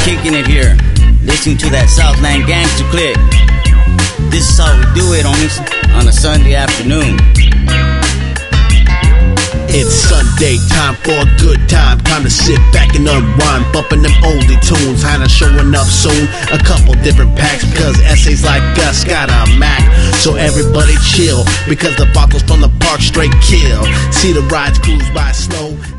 kicking it here, listening to that Southland Gangster click. This is how we do it on a Sunday afternoon. It's Sunday time for a good time. Time to sit back and unwind, bumping them oldie tunes. Hannah showing up soon, a couple different packs, because essays like us got a Mac. So everybody chill, because the bottles from the park straight kill. See the rides cruise by slow.